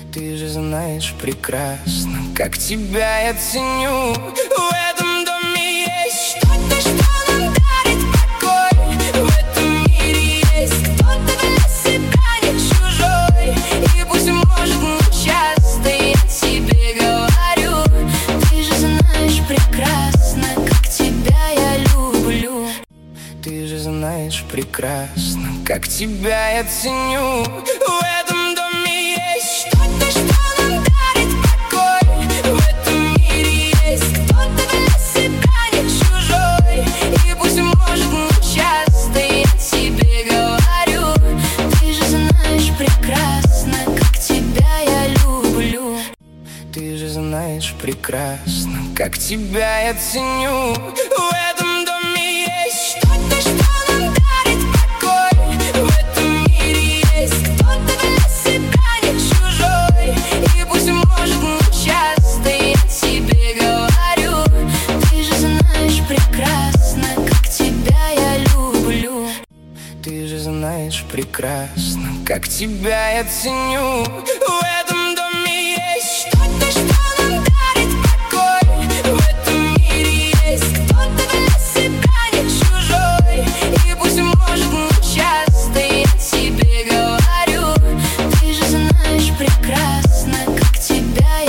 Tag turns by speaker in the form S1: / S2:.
S1: Ты же знаешь прекрасно, как тебя я ценю. В этом доме есть что-то, что нам дарит покой. В этом мире есть кто-то для себя не чужой. И пусть может не часто, я тебе говорю. Ты же знаешь прекрасно, как тебя я люблю. Ты же знаешь прекрасно, как тебя я ценю. В этом доме есть что-то, что нам дарит покой. В этом мире есть кто-то для себя не чужой. И пусть может не часто, я тебе говорю. Ты же знаешь прекрасно, как тебя я люблю. Ты же знаешь прекрасно, как тебя я ценю. В этом доме есть что-то, что нам дарит покой. В этом мире есть кто-то для себя не чужой. И пусть может не часто, я тебе говорю. Ты же знаешь прекрасно, как тебя я люблю. Ты же знаешь прекрасно, как тебя я ценю.